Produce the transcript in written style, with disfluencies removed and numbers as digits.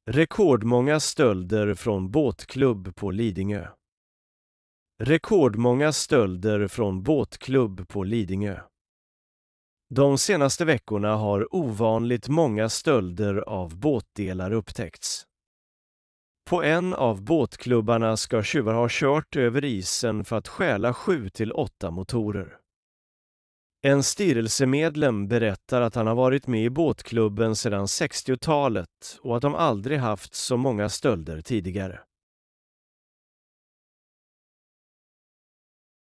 Rekordmånga stölder från båtklubb på Lidingö. Rekordmånga stölder från båtklubb på Lidingö. De senaste veckorna har ovanligt många stölder av båtdelar upptäckts. På en av båtklubbarna ska tjuvar ha kört över isen för att stjäla 7-8 motorer. En styrelsemedlem berättar att han har varit med i båtklubben sedan 60-talet och att de aldrig haft så många stölder tidigare.